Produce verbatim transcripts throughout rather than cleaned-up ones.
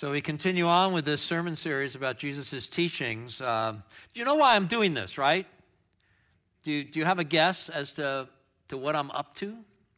So we continue on with this sermon series about Jesus' teachings. Uh, do you know why I'm doing this, right? Do you, do you have a guess as to, to what I'm up to?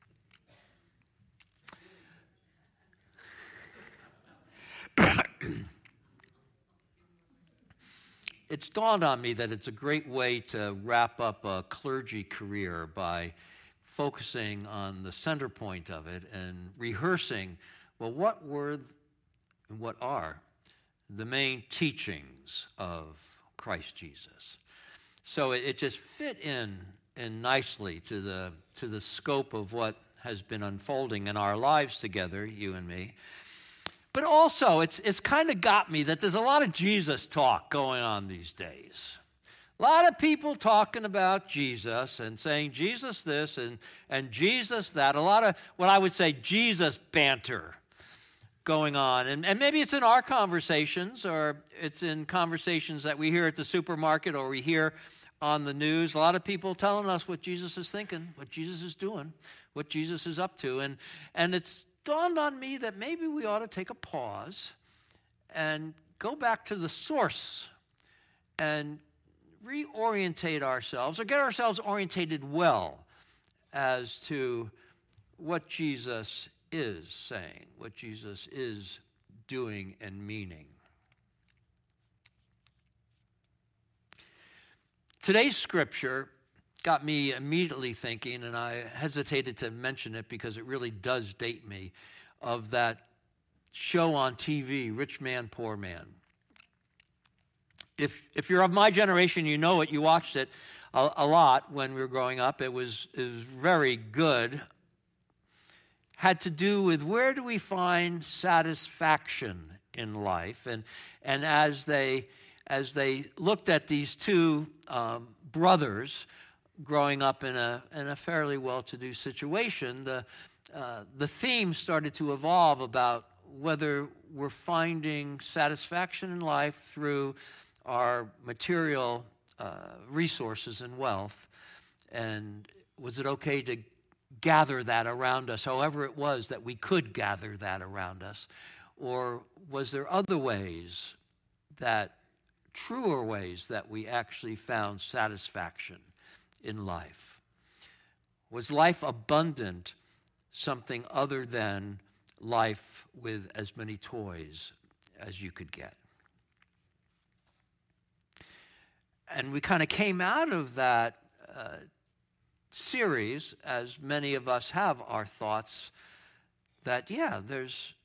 It's dawned on me that it's a great way to wrap up a clergy career by focusing on the center point of it and rehearsing, well, what were and what are the main teachings of Christ Jesus. So it, it just fit in, in nicely to the, to the scope of what has been unfolding in our lives together, you and me. But also, it's it's kind of got me that there's a lot of Jesus talk going on these days. A lot of people talking about Jesus and saying Jesus this and, and Jesus that. A lot of what I would say Jesus banter going on. And, and maybe it's in our conversations or it's in conversations that we hear at the supermarket or we hear on the news. A lot of people telling us what Jesus is thinking, what Jesus is doing, what Jesus is up to. And, and it's dawned on me that maybe we ought to take a pause and go back to the source and reorientate ourselves or get ourselves orientated well as to what Jesus is saying, what Jesus is doing and meaning. Today's scripture got me immediately thinking, and I hesitated to mention it because it really does date me, of that show on T V, Rich Man, Poor Man. If if you're of my generation, you know it. You watched it a, a lot when we were growing up. It was, it was very good. Had to do with where do we find satisfaction in life. And, and as they as they looked at these two um, brothers growing up in a in a fairly well-to-do situation, the uh, the theme started to evolve about whether we're finding satisfaction in life through our material uh, resources and wealth, and was it okay to gather that around us, however it was that we could gather that around us, or was there other ways, that truer ways that we actually found satisfaction in life? Was life abundant something other than life with as many toys as you could get? And we kind of came out of that uh, series, as many of us have our thoughts, that, yeah, there's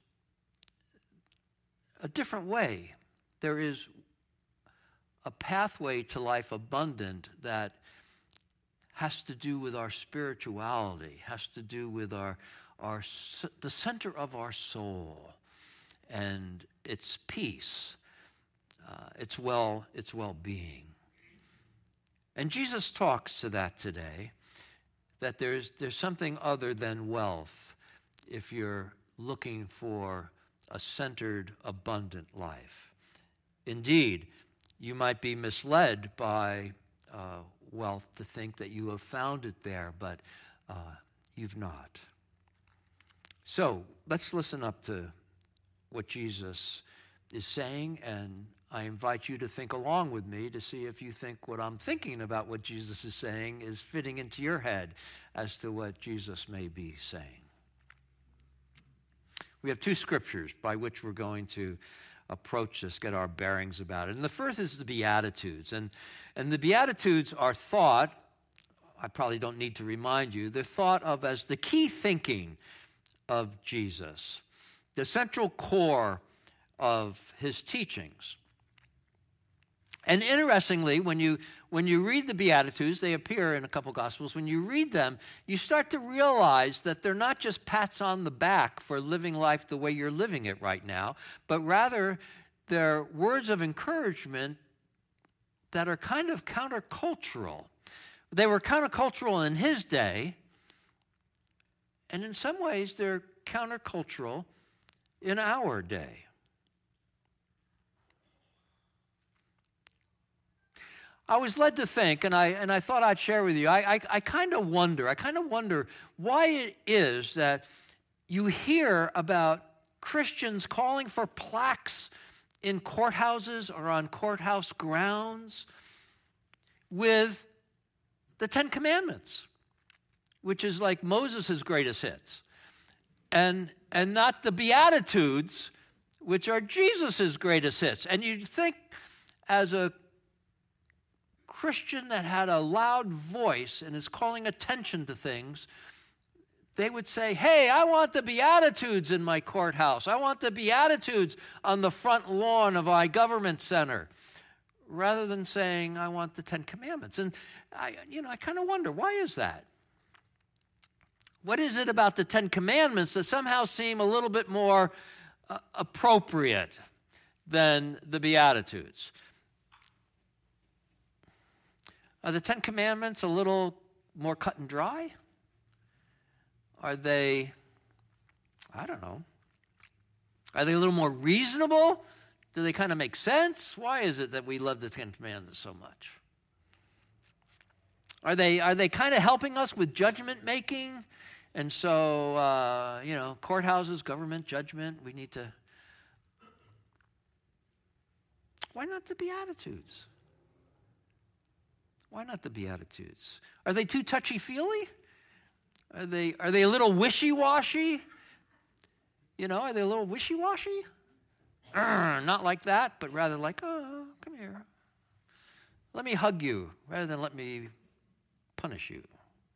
a different way. There is a pathway to life abundant that has to do with our spirituality, has to do with our, our the center of our soul and its peace, uh, its well, its well-being. And Jesus talks to that today, that there's there's something other than wealth if you're looking for a centered, abundant life. Indeed, you might be misled by uh, wealth to think that you have found it there, but uh, you've not. So let's listen up to what Jesus is saying, and I invite you to think along with me to see if you think what I'm thinking about what Jesus is saying is fitting into your head as to what Jesus may be saying. We have two scriptures by which we're going to approach this, get our bearings about it. And the first is the Beatitudes. And, and the Beatitudes are thought, I probably don't need to remind you, they're thought of as the key thinking of Jesus, the central core of his teachings. And interestingly, when you when you read the Beatitudes, they appear in a couple Gospels, when you read them, you start to realize that they're not just pats on the back for living life the way you're living it right now, but rather they're words of encouragement that are kind of countercultural. They were countercultural in his day, and in some ways they're countercultural in our day. I was led to think, and I and I thought I'd share with you, I, I, I kind of wonder, I kind of wonder why it is that you hear about Christians calling for plaques in courthouses or on courthouse grounds with the Ten Commandments, which is like Moses' greatest hits, and, and not the Beatitudes, which are Jesus' greatest hits. And you'd think, as a Christian that had a loud voice and is calling attention to things, they would say, hey, I want the Beatitudes in my courthouse. I want the Beatitudes on the front lawn of my government center, rather than saying, I want the Ten Commandments. And I, you know, I kind of wonder, why is that? What is it about the Ten Commandments that somehow seem a little bit more uh, appropriate than the Beatitudes? Are the Ten Commandments a little more cut and dry? Are they, I don't know, are they a little more reasonable? Do they kind of make sense? Why is it that we love the Ten Commandments so much? Are they, are they kind of helping us with judgment making? And so, uh, you know, courthouses, government, judgment, we need to. Why not the Beatitudes? Why not the Beatitudes? Are they too touchy-feely? Are they, are they a little wishy-washy? You know, are they a little wishy-washy? Urgh, not like that, but rather like, oh, come here. Let me hug you rather than let me punish you.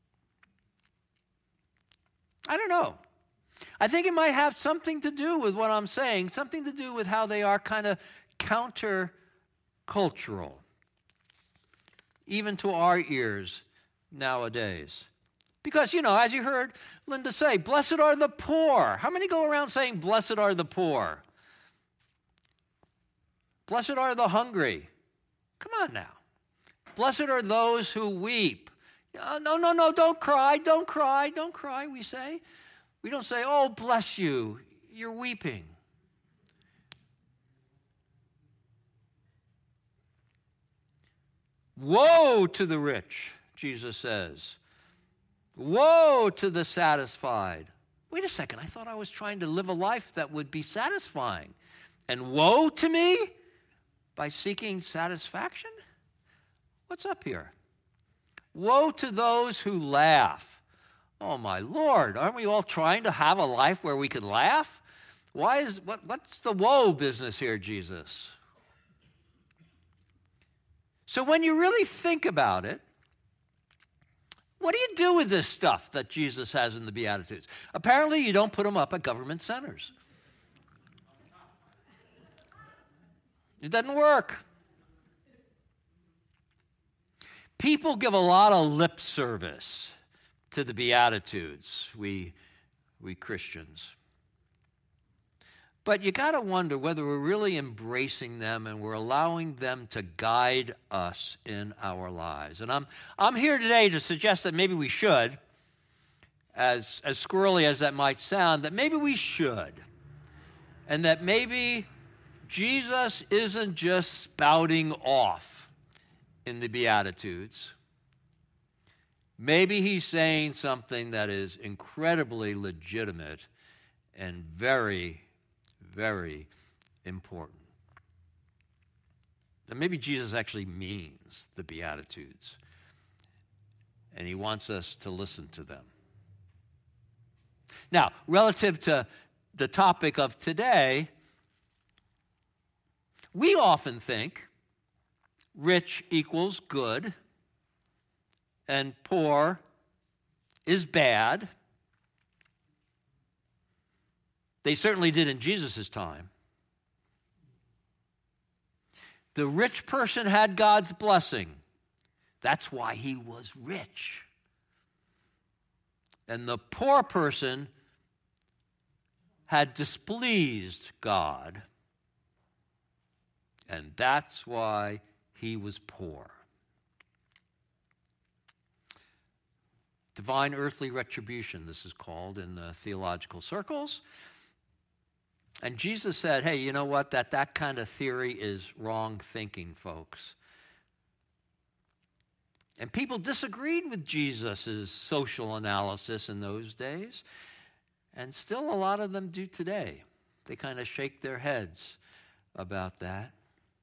I don't know. I think it might have something to do with what I'm saying, something to do with how they are kind of counter-cultural, even to our ears nowadays. Because, you know, as you heard Linda say, blessed are the poor. How many go around saying, blessed are the poor? Blessed are the hungry. Come on now. Blessed are those who weep. Uh, no, no, no, don't cry, don't cry, don't cry, we say. We don't say, oh, bless you, you're weeping. Woe to the rich, Jesus says. Woe to the satisfied. Wait a second, I thought I was trying to live a life that would be satisfying. And woe to me by seeking satisfaction? What's up here? Woe to those who laugh. Oh, my Lord, aren't we all trying to have a life where we can laugh? Why is, what, what's the woe business here, Jesus? So when you really think about it, what do you do with this stuff that Jesus has in the Beatitudes? Apparently, you don't put them up at government centers. It doesn't work. People give a lot of lip service to the Beatitudes, we, we Christians. But you got to wonder whether we're really embracing them and we're allowing them to guide us in our lives. And I'm, I'm here today to suggest that maybe we should, as, as squirrely as that might sound, that maybe we should. And that maybe Jesus isn't just spouting off in the Beatitudes. Maybe he's saying something that is incredibly legitimate and very, very important. And maybe Jesus actually means the Beatitudes, and he wants us to listen to them. Now, relative to the topic of today, we often think rich equals good, and poor is bad. They certainly did in Jesus' time. The rich person had God's blessing. That's why he was rich. And the poor person had displeased God. And that's why he was poor. Divine earthly retribution, this is called in the theological circles. And Jesus said, hey, you know what? That that kind of theory is wrong thinking, folks. And people disagreed with Jesus' social analysis in those days. And still a lot of them do today. they kind of shake their heads about that.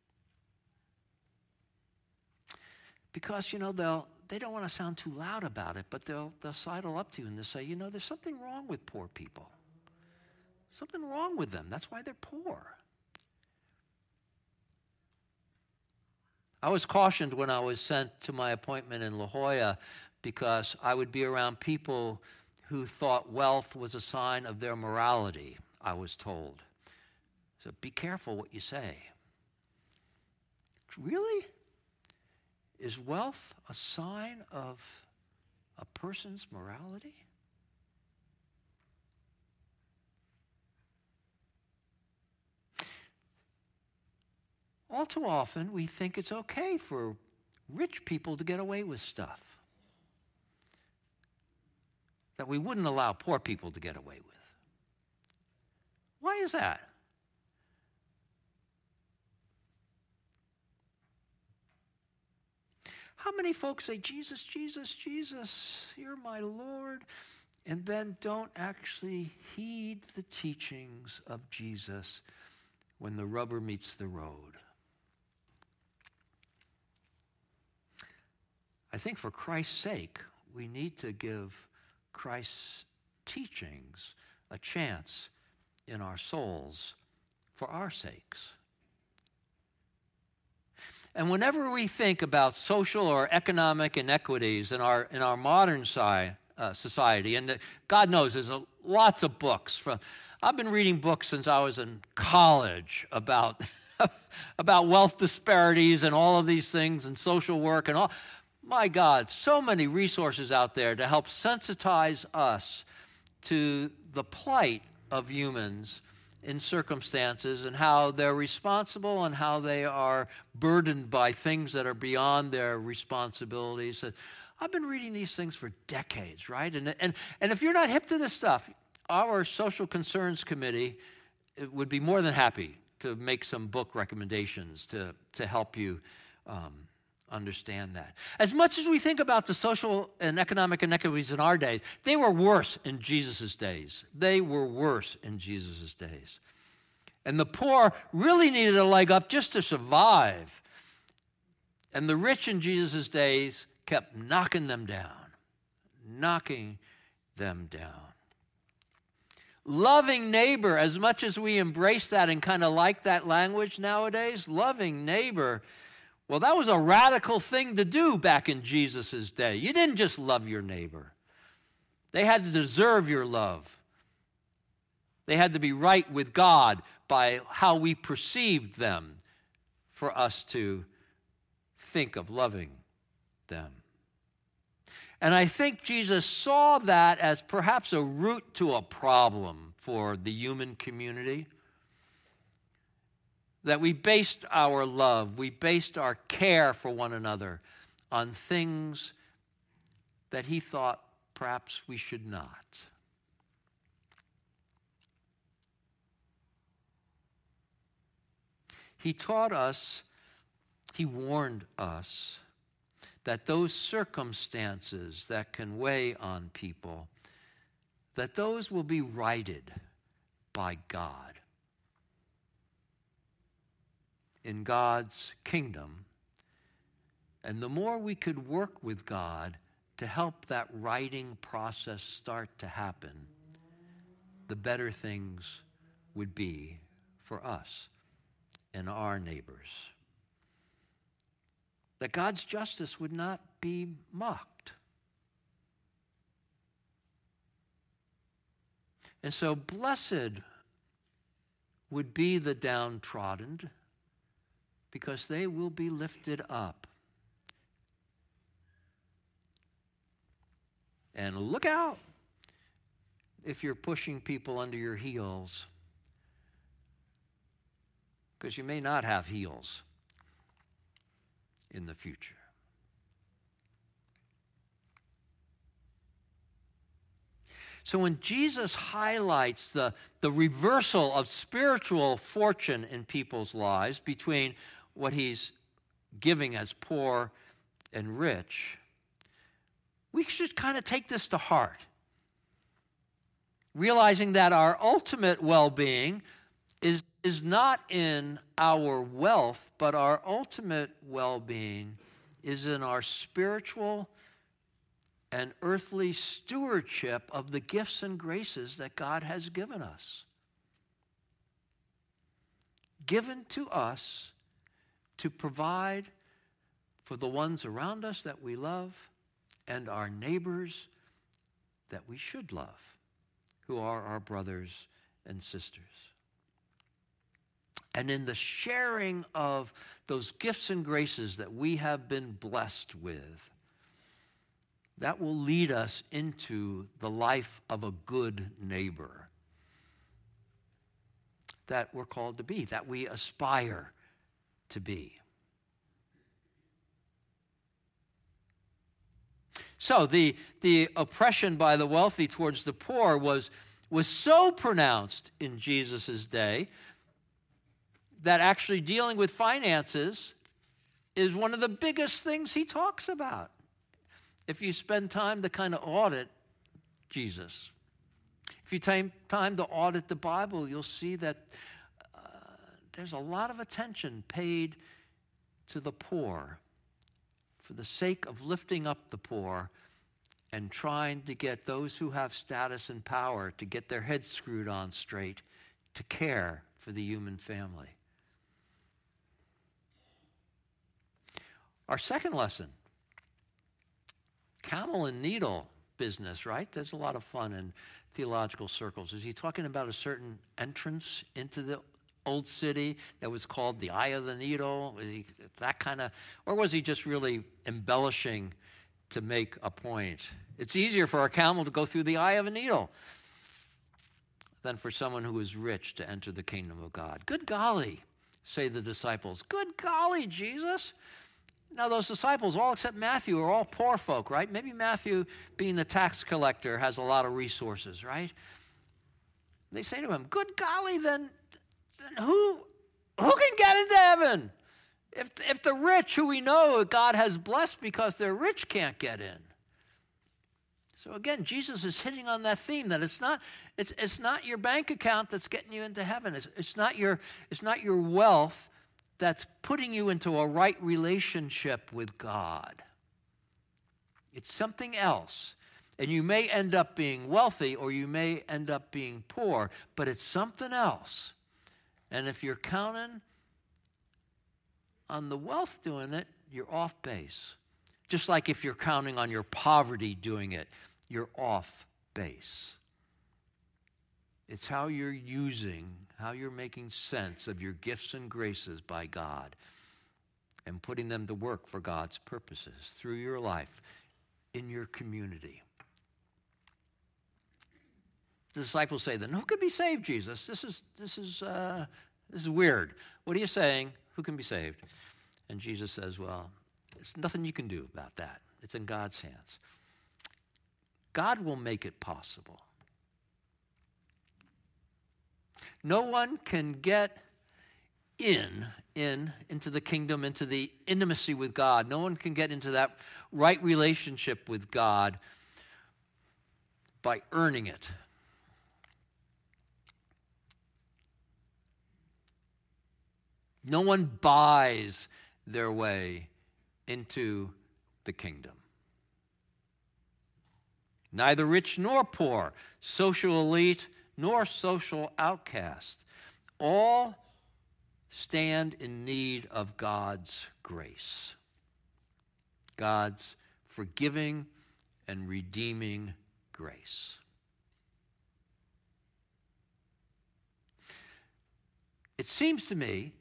Because, you know, they'll, they don't want to sound too loud about it, but they'll, they'll sidle up to you and they'll say, you know, there's something wrong with poor people. Something wrong with them. That's why they're poor. I was cautioned when I was sent to my appointment in La Jolla because I would be around people who thought wealth was a sign of their morality, I was told. So be careful what you say. Really? Is wealth a sign of a person's morality? All too often, we think it's okay for rich people to get away with stuff that we wouldn't allow poor people to get away with. Why is that? How many folks say, Jesus, Jesus, Jesus, you're my Lord, and then don't actually heed the teachings of Jesus when the rubber meets the road? I think for Christ's sake, we need to give Christ's teachings a chance in our souls for our sakes. And whenever we think about social or economic inequities in our in our modern si- uh, society, and the, God knows there's a, lots of books. From I've been reading books since I was in college about about wealth disparities and all of these things and social work and all. My God, so many resources out there to help sensitize us to the plight of humans in circumstances and how they're responsible and how they are burdened by things that are beyond their responsibilities. I've been reading these things for decades, right? And, and, and if you're not hip to this stuff, our Social Concerns Committee would be more than happy to make some book recommendations to, to help you um, understand that. As much as we think about the social and economic inequities in our days, they were worse in Jesus' days. They were worse in Jesus' days. And the poor really needed a leg up just to survive. And the rich in Jesus' days kept knocking them down, knocking them down. Loving neighbor, as much as we embrace that and kind of like that language nowadays, loving neighbor, well, that was a radical thing to do back in Jesus' day. You didn't just love your neighbor. They had to deserve your love. They had to be right with God by how we perceived them for us to think of loving them. And I think Jesus saw that as perhaps a root to a problem for the human community. That we based our love, we based our care for one another on things that he thought perhaps we should not. He taught us, he warned us that those circumstances that can weigh on people, that those will be righted by God. In God's kingdom, and the more we could work with God to help that righting process start to happen, the better things would be for us and our neighbors. That God's justice would not be mocked. And so blessed would be the downtrodden, because they will be lifted up. And look out if you're pushing people under your heels, because you may not have heels in the future. So when Jesus highlights the, the reversal of spiritual fortune in people's lives between what he's giving as poor and rich, we should kind of take this to heart, realizing that our ultimate well-being is, is not in our wealth, but our ultimate well-being is in our spiritual and earthly stewardship of the gifts and graces that God has given us. Given to us to provide for the ones around us that we love and our neighbors that we should love, who are our brothers and sisters. And in the sharing of those gifts and graces that we have been blessed with, that will lead us into the life of a good neighbor that we're called to be, that we aspire to be. So the, the oppression by the wealthy towards the poor was, was so pronounced in Jesus' day that actually dealing with finances is one of the biggest things he talks about. If you spend time to kind of audit Jesus, if you take time to audit the Bible, you'll see that uh, there's a lot of attention paid to the poor for the sake of lifting up the poor and trying to get those who have status and power to get their heads screwed on straight to care for the human family. Our second lesson, camel and needle business, right? There's a lot of fun in theological circles. Is he talking about a certain entrance into the old city that was called the Eye of the Needle? Was he that kind of, or was he just really embellishing to make a point? It's easier for a camel to go through the eye of a needle than for someone who is rich to enter the kingdom of God. Good golly, say the disciples. Good golly, Jesus. Now, those disciples, all except Matthew, are all poor folk, right? Maybe Matthew, being the tax collector, has a lot of resources, right? They say to him, good golly, then, then who, who can get into heaven? If, if the rich, who we know God has blessed because they're rich, can't get in. So again, Jesus is hitting on that theme that it's not, it's, it's not your bank account that's getting you into heaven. It's, it's, not your, it's not your wealth that's putting you into a right relationship with God. It's something else. And you may end up being wealthy or you may end up being poor, but it's something else. And if you're counting on the wealth doing it, you're off base. Just like if you're counting on your poverty doing it, you're off base. It's how you're using, how you're making sense of your gifts and graces by God and putting them to work for God's purposes through your life, in your community. The disciples say then, who can be saved, Jesus? This is, this is, uh, this is weird. What are you saying? Who can be saved? And Jesus says, well, there's nothing you can do about that. It's in God's hands. God will make it possible. No one can get in, in, into the kingdom, into the intimacy with God. No one can get into that right relationship with God by earning it. No one buys their way into the kingdom. Neither rich nor poor, social elite nor social outcast, all stand in need of God's grace, God's forgiving and redeeming grace. It seems to me,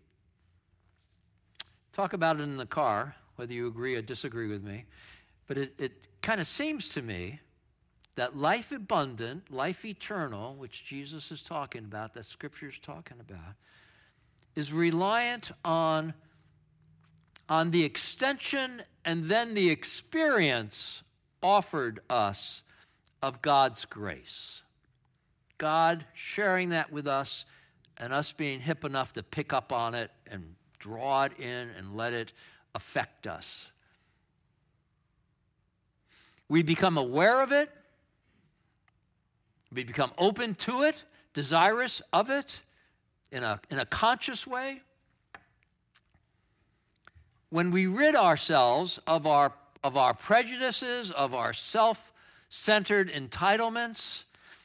talk about it in the car, whether you agree or disagree with me, but it, it kind of seems to me that life abundant, life eternal, which Jesus is talking about, that Scripture is talking about, is reliant on, on the extension and then the experience offered us of God's grace. God sharing that with us and us being hip enough to pick up on it and draw it in and let it affect us. We become aware of it. We become open to it, desirous of it, in a, in a conscious way, when we rid ourselves of our, of our prejudices, of our self-centered entitlements,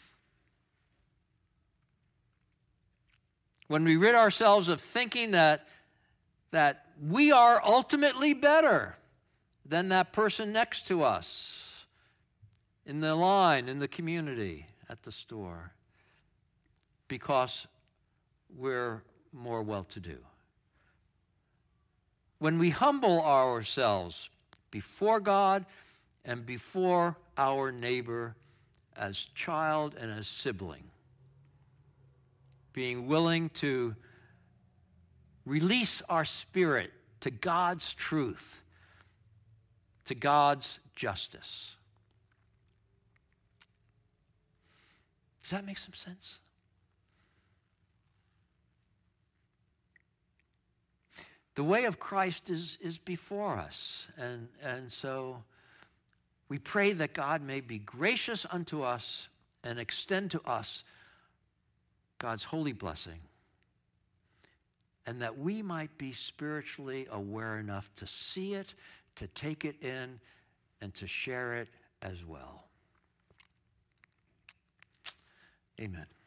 when we rid ourselves of thinking that, that we are ultimately better than that person next to us in the line, in the community, at the store, because we're more well-to-do. When we humble ourselves before God and before our neighbor as child and as sibling, being willing to release our spirit to God's truth, to God's justice. Does that make some sense? The way of Christ is, is before us, and, and so we pray that God may be gracious unto us and extend to us God's holy blessing, and that we might be spiritually aware enough to see it, to take it in, and to share it as well. Amen.